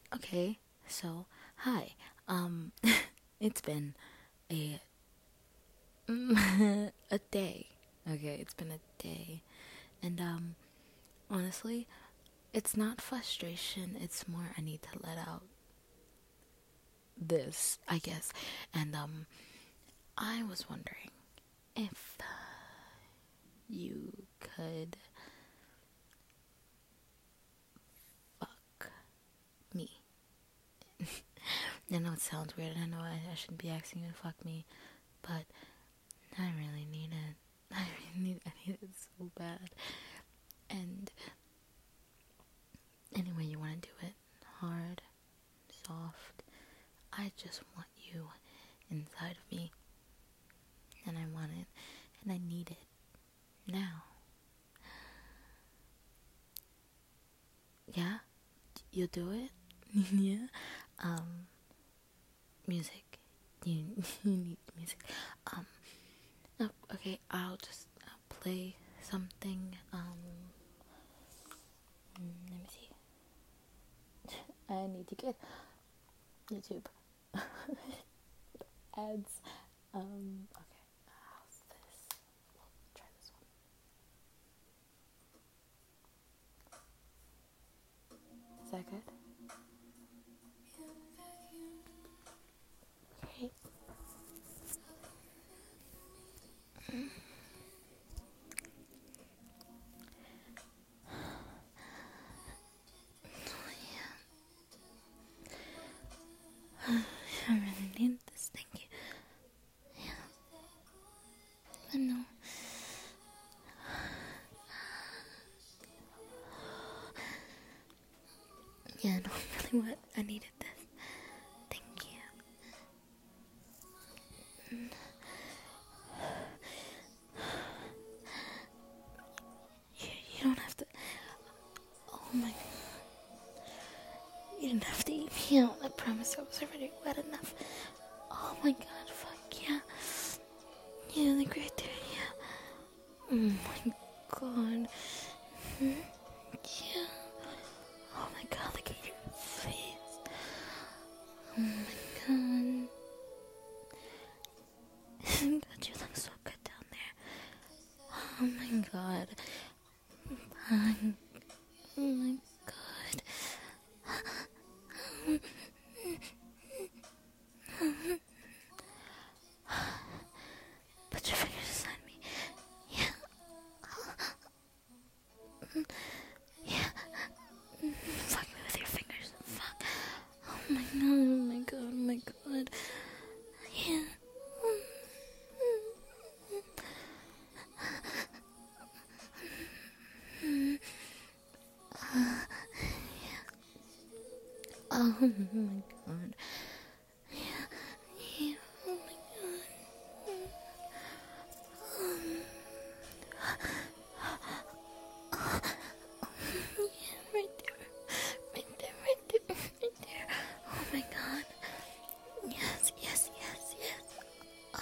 Okay, so hi. It's been a a day. Okay, it's been a day, and honestly, it's not frustration. It's more I need to let out this, I guess. And I was wondering if you could fuck me. I know it sounds weird. I know I shouldn't be asking you to fuck me, but I really need it. I need it so bad. And any way you want to do it, hard, soft, I just want you inside of me. And I want it. And I need it. Now. Yeah? You'll do it? Yeah? Um, music. You, you need music. Okay, I'll just play something. Let me see. I need to get YouTube ads. Okay, how's this? We'll try this one. Is that good? Okay. I really need this. Thank you. Yeah, I know. Yeah, I know really what I needed this. Thank you. You don't have to. Oh my god. You didn't have to eat me out. I promise I was already wet enough. Oh my god, fuck yeah. Yeah, like right there, yeah. Oh my god. Yeah. Oh my god, look at your face. Oh my god. God, you look so good down there. Oh my god. Oh my god. Put your fingers inside me. Yeah. Yeah. Fuck me with your fingers. Fuck. Oh my god. Oh my god. Oh my god. Yeah. Oh my god. Yeah. Yeah. Oh my god. Yeah, right there. Right there, right there, right there. Oh my god. Yes, yes, yes, yes.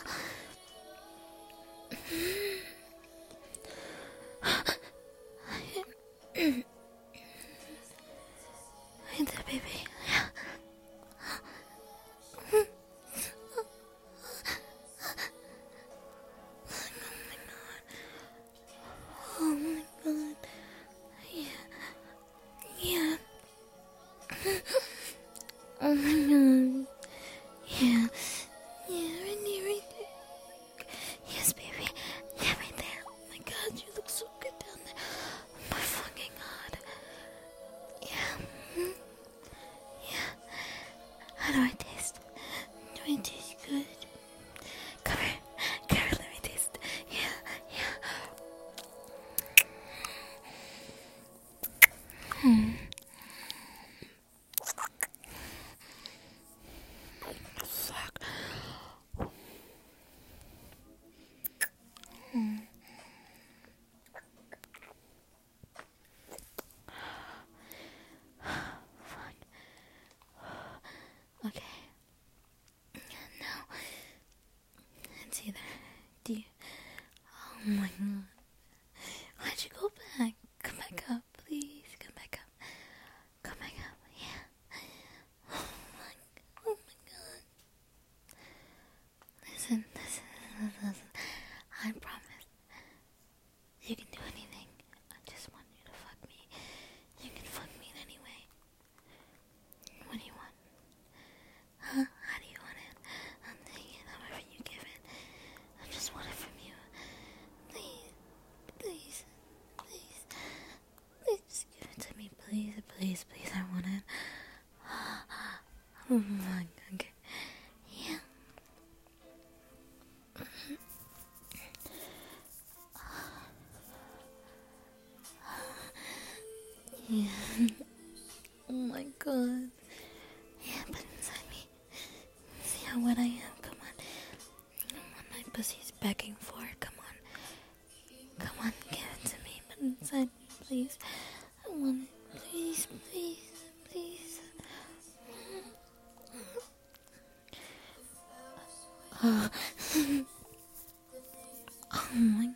Right there, baby. Yeah. Oh my god. Yeah. Yeah. Oh my god. Yeah. Yeah, right there, right there. Yes, baby. Yeah, right there. Oh my god, you look so good down there. Oh my fucking god. Yeah. Yeah. How do I taste? Do I taste good? Come here. Come here, let me taste. Yeah, yeah. Oh my god. Okay. Yeah. Yeah. Oh my god. Yeah, but inside me. See how wet I am? Come on. My pussy's begging for it. Come on. Come on, give it to me. But inside me, please. I want it. Please, please, please. Oh, oh my.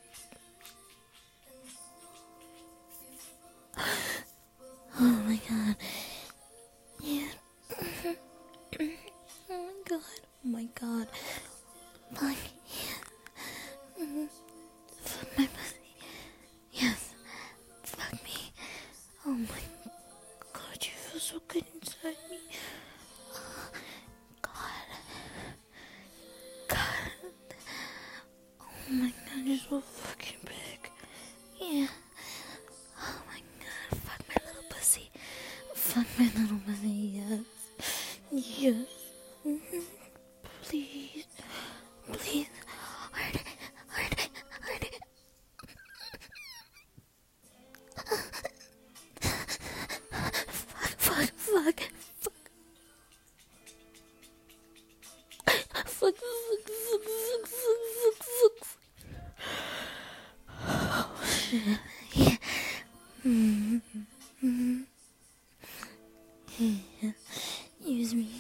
Oh my god. Yeah. Oh my god. Oh my god. Fuck yeah. Fuck my pussy. Yes. Fuck me. Oh my god, you feel so good inside me. God. God. Oh my god, you're so fucking big. Yeah. Oh my god, fuck my little pussy. Fuck my little pussy, yes. Yes. Please. Please. Hard it. Hard it. Hard it. Fuck. Fuck. Fuck. Fuck. Fuck. Fuck. Fuck. Fuck. Fuck. Fuck. Oh shit. Yeah. Yeah. Use me.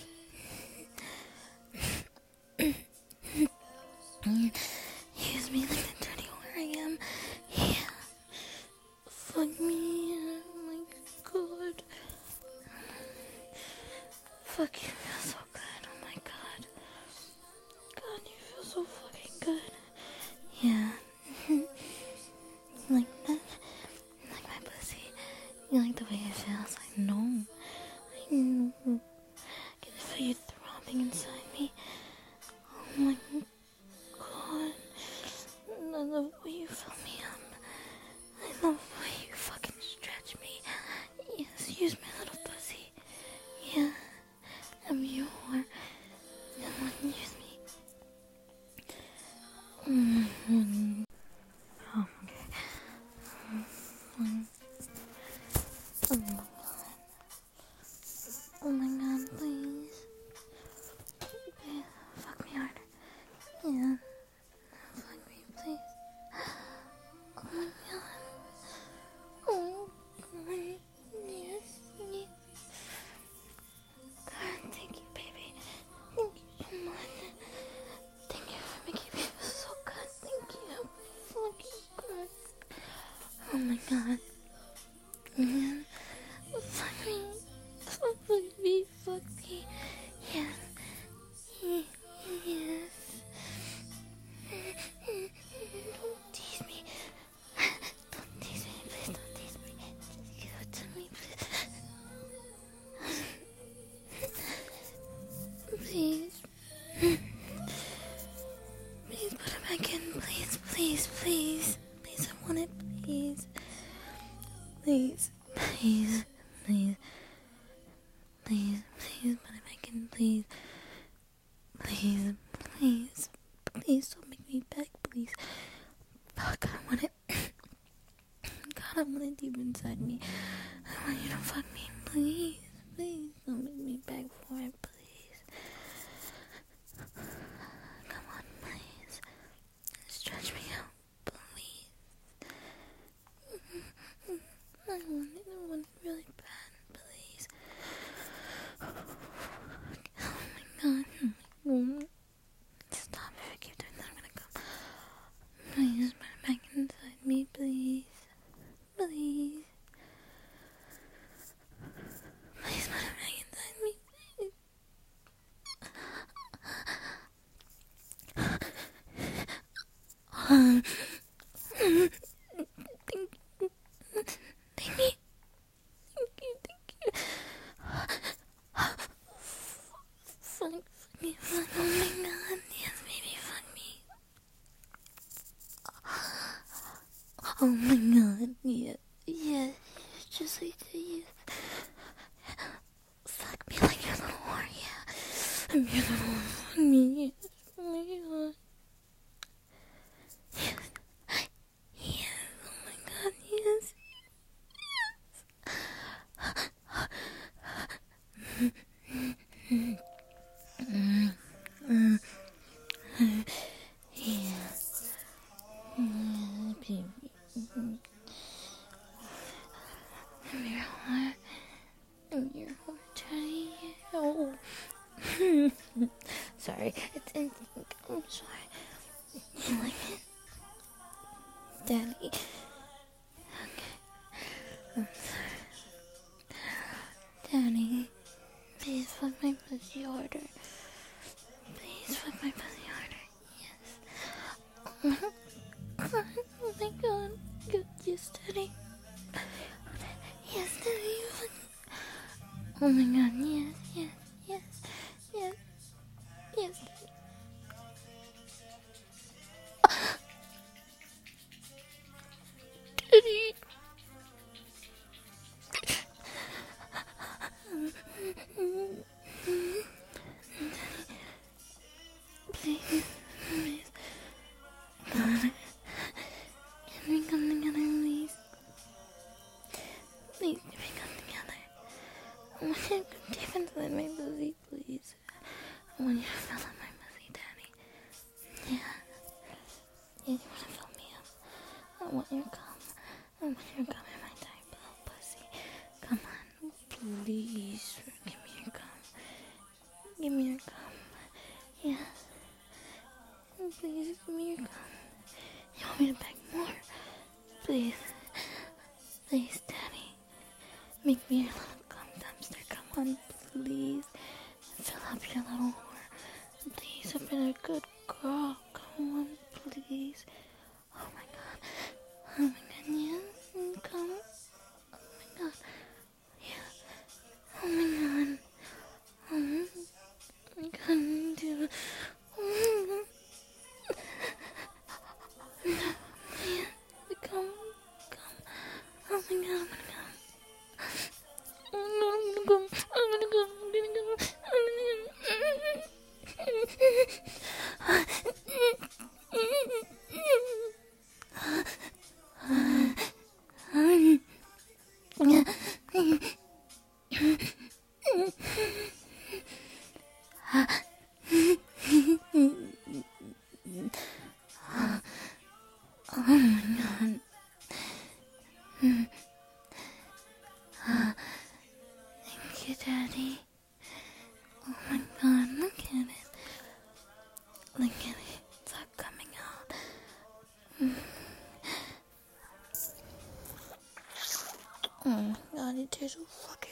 Use me like the dirty whore I am. Yeah. Fuck me. Oh my god. Fuck, you feel so good. Oh my god. God, you feel so fucking good. Yeah. You like that? You like my pussy? You like the way it feels? I know. I know. Can I feel you throbbing inside me? Oh my god. I love the way you fill me up. I love the way you fucking stretch me. Yes, use my little pussy. Yeah. I'm your whore. Come on, use me. Oh, okay. Oh my god. Oh my god, please. Please, fuck me hard. Yeah. Fuck me, please. Oh my god. Oh god. Yes. Yes. God, thank you, baby. Thank you so much. Thank you for making me feel so good. Thank you. Fucking good. Oh my god. Yeah. Fuck me. Fuck me. Fuck me. Yes. Yes. Don't tease me. Don't tease me. Please don't tease me. Just give it to me, please. Please. Please put it back in. Please, please, please. Please, I want it. Please. Please. Please. Please. Please. Please put it back in. Please. Please. Please. Please don't make me beg. Please. Fuck, I want it. God, I want it deep inside me. I want you to fuck me. Please. Please don't make me beg for it. Please. Come on, please. Stretch me out. Please. I want it really bad. Please. Oh my god. Oh my god. Stop. If I keep doing that, I'm gonna come. Please put it back inside me, please. Please. Please put it back inside me, please. Thank you. Thank you. Thank you. Fuck me. Fuck. Oh my god. Yes, baby. Fuck me. Oh my god. Yeah. Yeah. Just like to you. Fuck me like you're the whore. Yeah. I'm your little honey. Yes. Oh my god. Yes. Yes. Oh my god. Yes. Yeah, baby. I'm your heart. I'm your heart, Daddy. Oh. Sorry. It's instinct. I'm sorry. You like it? Daddy. Okay. I'm sorry. Daddy. Please fuck my pussy harder. Please fuck my pussy harder. Yes. Oh my god. Good. Yes, Daddy. Yes, Daddy. Oh my god. Yes, yes, yes, yes, yes, Daddy. Daddy. Please, please. God. Can we come together, please? Please, can we come together? I want you to go deep inside my pussy, please. I want you to fill up my pussy, Daddy. Yeah. Yeah, you want to fill me up? I want your cum. I want your cum in my tight little pussy. Come on, please. Give me your cum. Give me your cum. Yeah. Please, give me your cum. You want me to beg more? Please. Please, Daddy. Make me your little cum dumpster. Come on, please. Fill up your little whore. Please, I've been a good girl. Come on, please. Oh my god. Oh my god, yes. Come. Oh my god. Yeah. Oh my god. Oh my god, dude. Oh my god. Yeah. Come. Come. Oh my god, I'm gonna come. I'm gonna go. I'm gonna go. I'm gonna go. Oh my god. Thank you, Daddy. Oh my god, look at it. Look at it. It's all coming out. Oh my god, it tastes so fucking